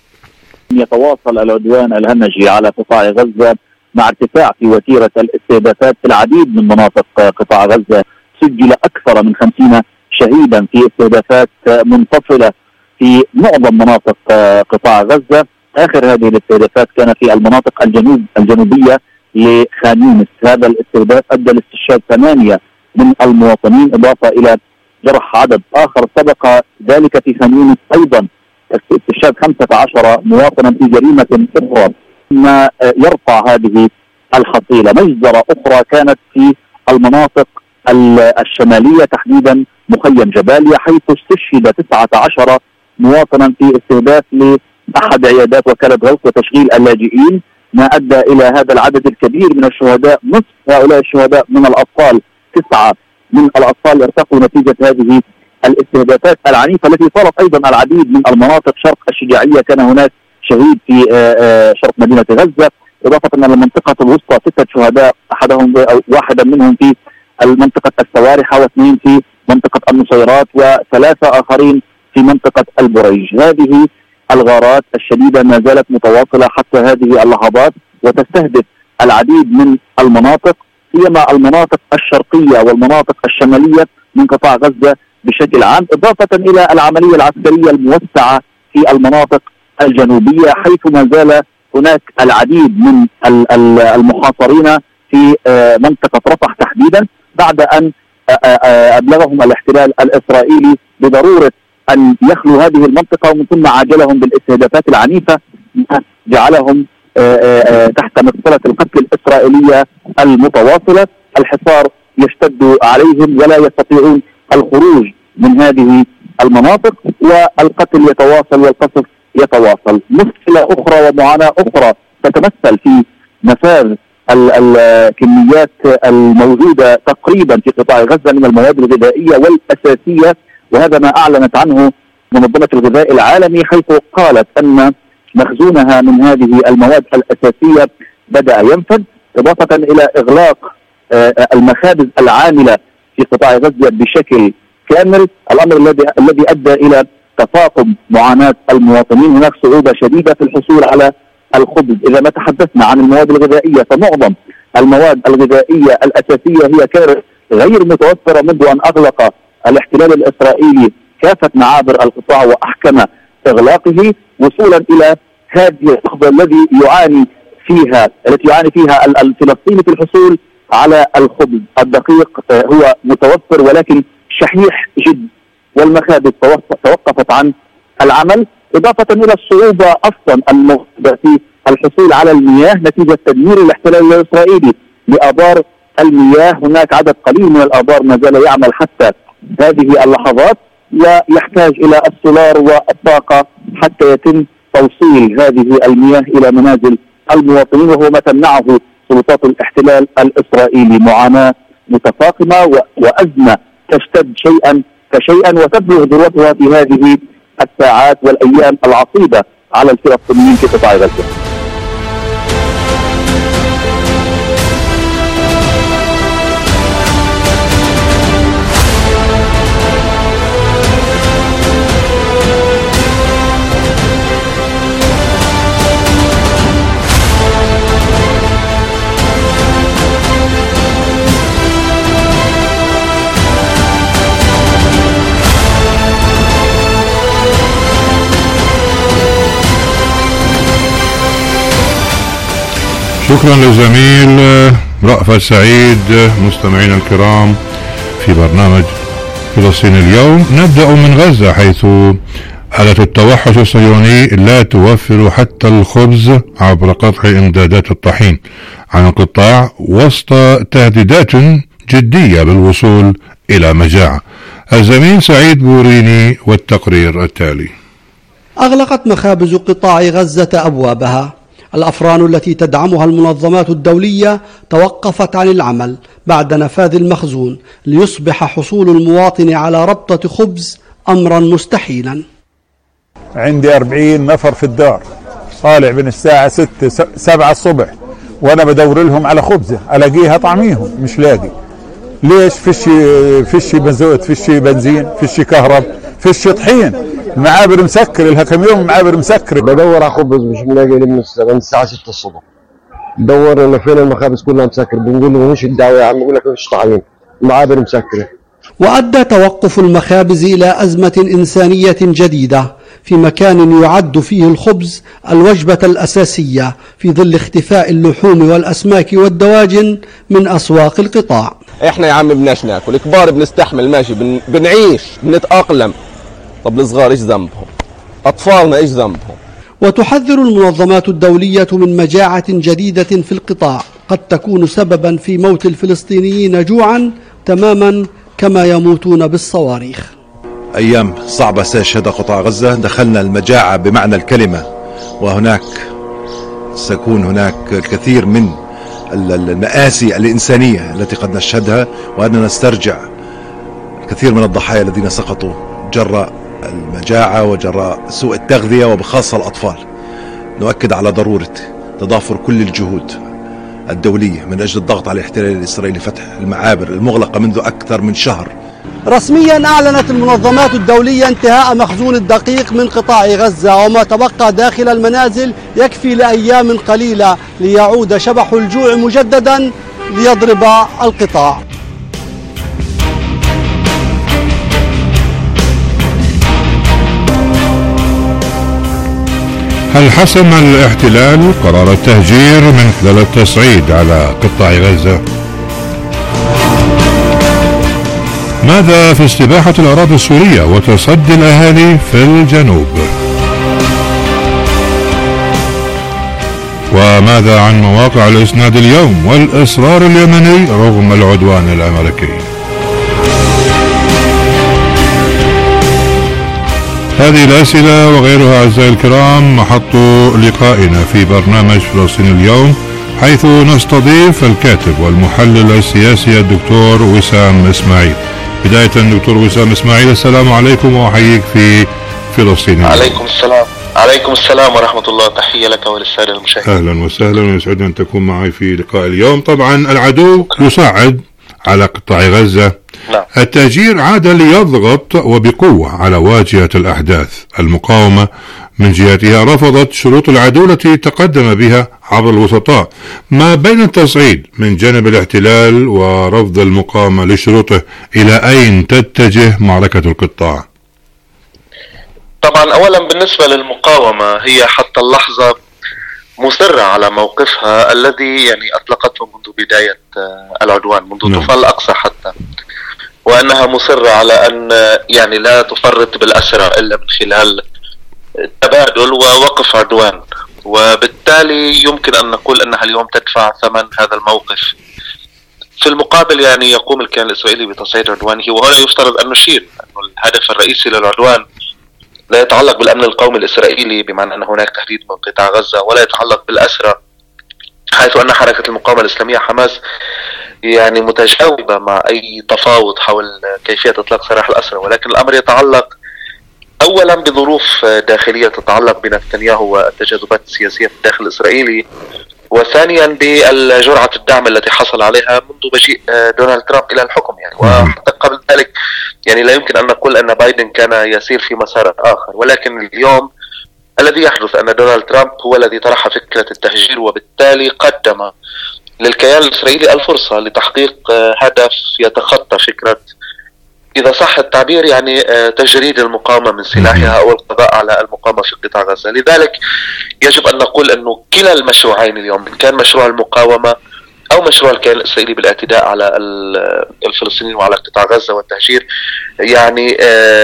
يتواصل العدوان الهمجي على قطاع غزة مع ارتفاع في وتيرة الاستهدافات في العديد من مناطق قطاع غزة. سجل أكثر من خمسين شهيدا في استهدافات منفصلة في معظم مناطق قطاع غزة. آخر هذه الاستهدافات كان في المناطق الجنوب الجنوبية لخان يونس. هذا الاستهداف أدى لاستشهاد ثمانية من المواطنين، إضافة إلى جرح عدد آخر. سبق ذلك في خان يونس أيضا استشهاد خمسة عشر مواطنا في جريمة أخرى. ما يرفع هذه الحصيلة مجزرة أخرى كانت في المناطق الشمالية، تحديدا مخيم جباليا، حيث استشهد تسعة عشر مواطنا في استهداف لأحد عيادات وكالة غوث وتشغيل اللاجئين، ما أدى إلى هذا العدد الكبير من الشهداء. نصف هؤلاء الشهداء من الأطفال، تسعة من الأطفال ارتقوا نتيجة هذه الاستهدافات العنيفة التي صارت أيضا العديد من المناطق. شرق الشجاعية كان هناك شهيد في شرق مدينة غزة، إضافة إلى المنطقة الوسطى ستة شهداء، أحدهم أو واحدا منهم في المنطقة السوارحة، واثنين في منطقة النصيرات، وثلاثة آخرين في منطقة البريج. هذه الغارات الشديدة ما زالت متواصلة حتى هذه اللحظات، وتستهدف العديد من المناطق، سيما المناطق الشرقية والمناطق الشمالية من قطاع غزة بشكل عام، إضافة إلى العملية العسكرية الموسعة في المناطق الجنوبية، حيث ما زال هناك العديد من المحاصرين في منطقة رفح تحديدا، بعد أن أبلغهم الاحتلال الإسرائيلي بضرورة أن يخلوا هذه المنطقة، ومن ثم عاجلهم بالاستهدافات العنيفة جعلهم تحت مقتلة القتل الإسرائيلية المتواصلة. الحصار يشتد عليهم ولا يستطيعون الخروج من هذه المناطق، والقتل يتواصل والقصف يتواصل. مشكلة أخرى ومعاناة أخرى تتمثل في نفاذ الكميات الموجودة تقريبا في قطاع غزة من المواد الغذائية والأساسية، وهذا ما أعلنت عنه منظمة الغذاء العالمي، حيث قالت أن مخزونها من هذه المواد الأساسية بدأ ينفذ، إضافة إلى إغلاق المخابز العاملة في قطاع غزة بشكل كامل، الأمر الذي الذي أدى إلى تفاقم معاناة المواطنين. هناك صعوبة شديدة في الحصول على الخبز. إذا ما تحدثنا عن المواد الغذائية فمعظم المواد الغذائية الأساسية هي كانت غير متوفرة منذ أن أغلق الاحتلال الإسرائيلي كافة معابر القطاع وأحكم إغلاقه، وصولا إلى هذه اللحظة الذي يعاني فيها التي يعاني فيها الفلسطيني في الحصول على الخبز. الدقيق هو متوفر ولكن شحيح جدا، والمخابز توقفت عن العمل، إضافة إلى الصعوبة أصلا الموجودة في الحصول على المياه نتيجة تدمير الاحتلال الإسرائيلي لآبار المياه. هناك عدد قليل من الآبار ما زال يعمل حتى هذه اللحظات، ويحتاج إلى السولار والطاقة حتى يتم توصيل هذه المياه إلى منازل المواطنين، وهو ما تمنعه سلطات الاحتلال الإسرائيلي. معاناة متفاقمة وأزمة تشتد شيئا فشيئا وتبلغ ذروتها في هذه الساعات والأيام العصيبة على الفلسطينيين في قطاع غزة. شكرا للزميل رأفت سعيد. مستمعينا الكرام، في برنامج فلسطين اليوم نبدأ من غزة، حيث آلة التوحش الصهيوني لا توفر حتى الخبز عبر قطع إمدادات الطحين عن القطاع وسط تهديدات جدية بالوصول إلى مجاعة. الزميل سعيد بوريني والتقرير التالي. أغلقت مخابز قطاع غزة أبوابها. الأفران التي تدعمها المنظمات الدولية توقفت عن العمل بعد نفاذ المخزون، ليصبح حصول المواطن على ربطة خبز أمرا مستحيلا. عندي أربعين نفر في الدار، طالع من الساعة ستة سبعة الصبح وأنا بدور لهم على خبزة ألاقيها طعميهم مش لاقي. ليش؟ فيش فيش بنزوت، فيش بنزين، فيش كهرب، فيش طحين، المعابر مسكر لها كم يوم، المعابر مسكر. بدور على خبز مش ملاقي لي من الساعة ستة الصبح، بدور انا فين المخابز كلها مسكر، بنقول له مش الدعوة يا عم، بقول لك مش طعمين، المعابر مسكرة. وأدى توقف المخابز إلى أزمة إنسانية جديدة في مكان يعد فيه الخبز الوجبة الأساسية في ظل اختفاء اللحوم والأسماك والدواجن من أسواق القطاع. احنا يا عم بناش ناكل، كبار بنستحمل ماشي، بن... بنعيش بنتأقلم. طب الصغار ايش ذنبهم؟ أطفالنا ايش ذنبهم؟ وتحذر المنظمات الدولية من مجاعة جديدة في القطاع قد تكون سببا في موت الفلسطينيين جوعا تماما كما يموتون بالصواريخ. أيام صعبة سيشهدها قطاع غزة، دخلنا المجاعة بمعنى الكلمة، وهناك سيكون هناك الكثير من المآسي الإنسانية التي قد نشهدها، وأننا نسترجع الكثير من الضحايا الذين سقطوا جراء المجاعة وجراء سوء التغذية وبخاصة الأطفال. نؤكد على ضرورة تضافر كل الجهود الدولية من أجل الضغط على الاحتلال الإسرائيلي فتح المعابر المغلقة منذ أكثر من شهر. رسميا أعلنت المنظمات الدولية انتهاء مخزون الدقيق من قطاع غزة، وما تبقى داخل المنازل يكفي لأيام قليلة ليعود شبح الجوع مجددا ليضرب القطاع. هل حسم الاحتلال قرار التهجير من خلال التصعيد على قطاع غزة؟ ماذا في استباحة الأراضي السورية وتصدي الأهالي في الجنوب؟ وماذا عن مواقع الإسناد اليوم والإصرار اليمني رغم العدوان الأمريكي؟ هذه الأسئلة وغيرها أعزائي الكرام محط لقائنا في برنامج فلسطين اليوم، حيث نستضيف الكاتب والمحلل السياسي الدكتور وسام إسماعيل. بداية دكتور وسام إسماعيل، السلام عليكم وأحييك في فلسطين. عليكم السلام عليكم السلام ورحمة الله، تحية لك وللسادة المشاهدين. أهلا وسهلا، ويسعدنا أن تكون معي في لقاء اليوم. طبعا العدو يصعد على قطاع غزة. نعم. التهجير عاد ليضغط وبقوة على واجهة الأحداث. المقاومة من جهتها رفضت شروط العدو التي تقدم بها عبر الوسطاء. ما بين التصعيد من جانب الاحتلال ورفض المقاومة لشروطه، إلى أين تتجه معركة القطاع؟ طبعا أولا بالنسبة للمقاومة، هي حتى اللحظة مصرة على موقفها الذي يعني أطلقته منذ بداية العدوان، منذ نعم. طوفان الأقصى حتى، وأنها مصرة على أن يعني لا تفرط بالأسرى إلا من خلال تبادل ووقف عدوان، وبالتالي يمكن أن نقول أنها اليوم تدفع ثمن هذا الموقف. في المقابل يعني يقوم الكيان الإسرائيلي بتصعيد عدوانه، وهنا يفترض أن نشير أن الهدف الرئيسي للعدوان لا يتعلق بالأمن القومي الإسرائيلي، بمعنى أن هناك تهديد من قطاع غزة، ولا يتعلق بالأسرى، حيث أن حركة المقاومة الإسلامية حماس يعني متجاوبة مع أي تفاوض حول كيفية إطلاق سراح الأسرى، ولكن الأمر يتعلق أولا بظروف داخلية تتعلق بنتنياهو والتجاذبات السياسية في الداخل الإسرائيلي، وثانيا بالجرعة الدعم التي حصل عليها منذ مجيء دونالد ترامب إلى الحكم يعني. وحتى قبل ذلك يعني لا يمكن أن نقول أن بايدن كان يسير في مسار آخر، ولكن اليوم الذي يحدث أن دونالد ترامب هو الذي طرح فكرة التهجير، وبالتالي قدم للكيان الإسرائيلي الفرصة لتحقيق هدف يتخطى فكرة، إذا صح التعبير، يعني تجريد المقاومة من سلاحها أو القضاء على المقاومة في قطاع غزة. لذلك يجب أن نقول أنه كلا المشروعين اليوم، إن كان مشروع المقاومة أو مشروع الكيان الإسرائيلي بالاعتداء على الفلسطينيين وعلى قطاع غزة والتهجير، يعني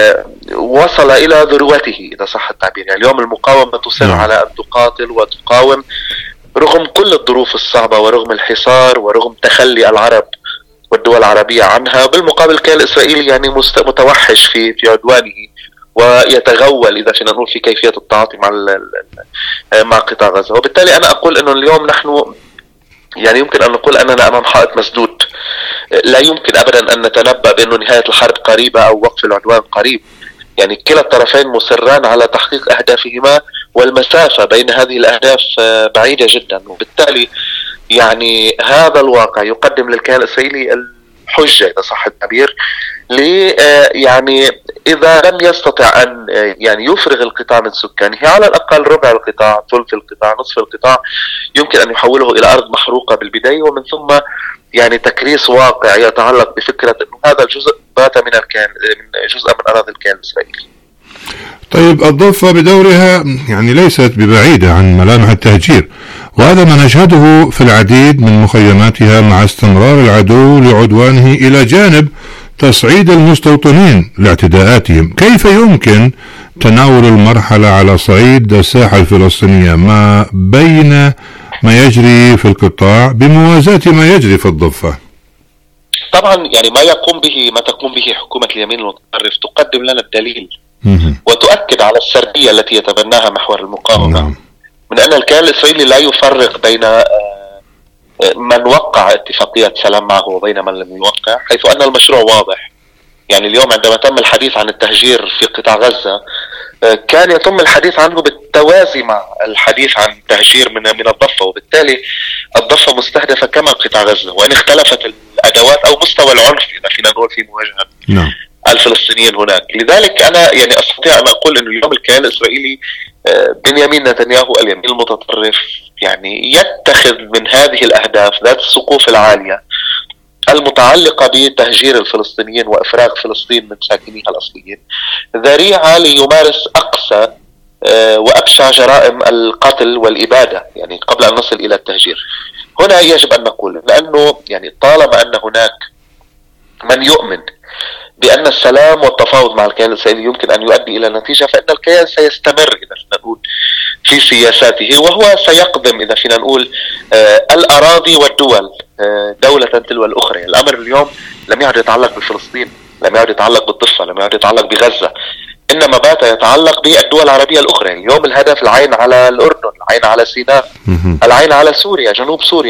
وصل إلى ذروته إذا صح التعبير. يعني اليوم المقاومة تصر على أن تقاتل وتقاوم رغم كل الظروف الصعبة، ورغم الحصار، ورغم تخلي العرب والدول العربية عنها. بالمقابل الكيان الإسرائيلي يعني متوحش في في عدوانه، ويتغول إذا فينا نقول في كيفية التعاطي مع مع قطاع غزة. وبالتالي أنا أقول أنه اليوم نحن يعني يمكن أن نقول أننا أمام حائط مسدود. لا يمكن أبدا أن نتنبأ بأنه نهاية الحرب قريبة أو وقف العدوان قريب. يعني كلا الطرفين مصران على تحقيق أهدافهما، والمسافة بين هذه الأهداف بعيدة جدا. وبالتالي يعني هذا الواقع يقدم للكيان الإسرائيلي الحجة إذا صح التعبير، لي يعني إذا لم يستطع أن يعني يفرغ القطاع من سكانه، على الأقل ربع القطاع، ثلث القطاع، نصف القطاع، يمكن أن يحوله إلى أرض محروقة بالبداية، ومن ثم يعني تكريس واقع يتعلق بفكرة أن هذا الجزء بات من الكيان، من جزء من أراضي الكيان الإسرائيلي. طيب الضفة بدورها يعني ليست ببعيدة عن ملامح التهجير، وهذا ما نشهده في العديد من مخيماتها مع استمرار العدو لعدوانه، إلى جانب تصعيد المستوطنين لاعتداءاتهم. كيف يمكن تناول المرحلة على صعيد الساحة الفلسطينية ما بين ما يجري في القطاع بموازاة ما يجري في الضفة؟ طبعا يعني ما يقوم به ما تقوم به حكومة اليمين المتطرف تقدم لنا الدليل وتؤكد على السردية التي يتبناها محور المقاومة. نعم. من أن الكيان الإسرائيلي لا يفرق بين من وقع اتفاقية سلام معه وبين من لم يوقع، حيث أن المشروع واضح. يعني اليوم عندما تم الحديث عن التهجير في قطاع غزة، كان يتم الحديث عنه بالتوازي مع الحديث عن التهجير من من الضفة، وبالتالي الضفة مستهدفة كما قطاع غزة، وإن اختلفت الأدوات أو مستوى العنف إذا فينا نقول في مواجهة نعم. الفلسطينيين هناك. لذلك أنا يعني أستطيع أن أقول أن اليوم الكيان الإسرائيلي بنيامين نتنياهو اليمين المتطرف يعني يتخذ من هذه الأهداف ذات السقوف العالية المتعلقة بتهجير الفلسطينيين وإفراغ فلسطين من ساكنيها الأصليين ذريعة ليمارس أقصى وأبشع جرائم القتل والإبادة يعني قبل أن نصل إلى التهجير. هنا يجب أن نقول لأنه يعني طالما أن هناك من يؤمن بأن السلام والتفاوض مع الكيان الإسرائيلي يمكن أن يؤدي إلى نتيجة، فإن الكيان سيستمر إذا فينا نقول في سياساته، وهو سيقدم إذا فينا نقول آه الأراضي والدول آه دولة تلو الأخرى. الأمر اليوم لم يعد يتعلق بفلسطين، لم يعد يتعلق بالضفة، لم يعد يتعلق بغزة، إنما بات يتعلق بالدول العربية الأخرى. اليوم الهدف العين على الأردن، العين على سيناء، العين على سوريا، جنوب سوريا.